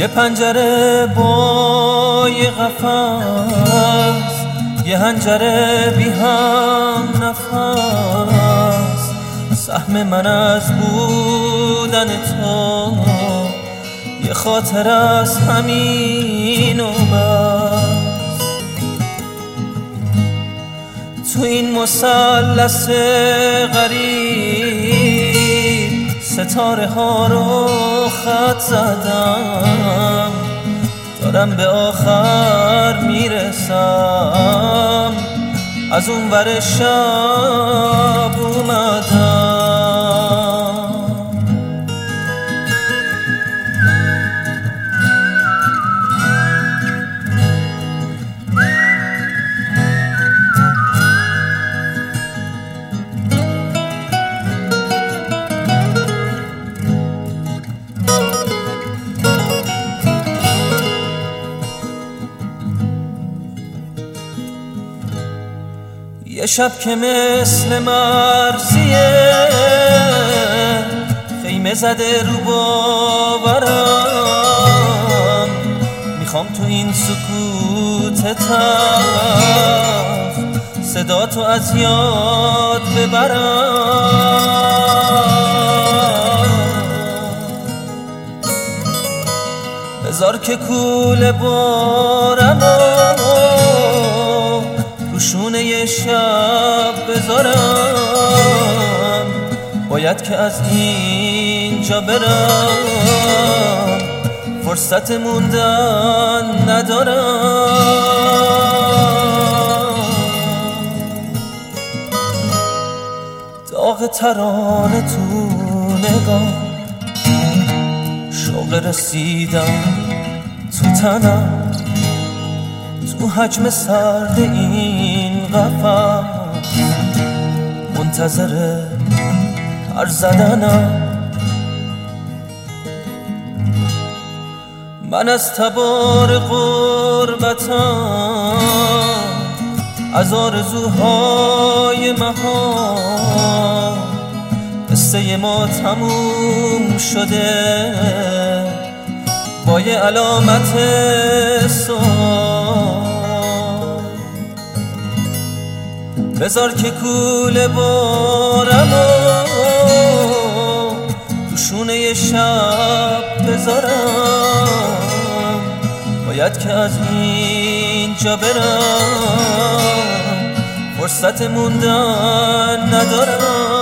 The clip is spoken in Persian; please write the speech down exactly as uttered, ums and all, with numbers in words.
یه پنجره با یه قفس، یه حنجره بی هم نفس. سهم من از بودن تو یه خاطر از همین و بس. تو این مثلث غریب ستاره ها رو خط زدم، دارم به آخر میرسم، از اون ور شب اومدم. یه شب که مثل مرزیه خیمه زده رو باورم، میخوام تو این سکوت تلخ صدا تو از یاد ببرم. بذار که کوله بارم روشونه یه شب بذارم، باید که از اینجا برم، فرصت موندن ندارم. داغ ترانه تو نگاه، شوق رسیدم تو تنم، تو حجم سرد این قفس منتظر پر زدنم. من از تبار غربتم، از آرزوهای مهان، قصه ما تموم شده با یه علامت سوال. بذار که کوله بارم و روشونه یه شب بذارم، باید که از اینجا برم، فرصت موندن ندارم.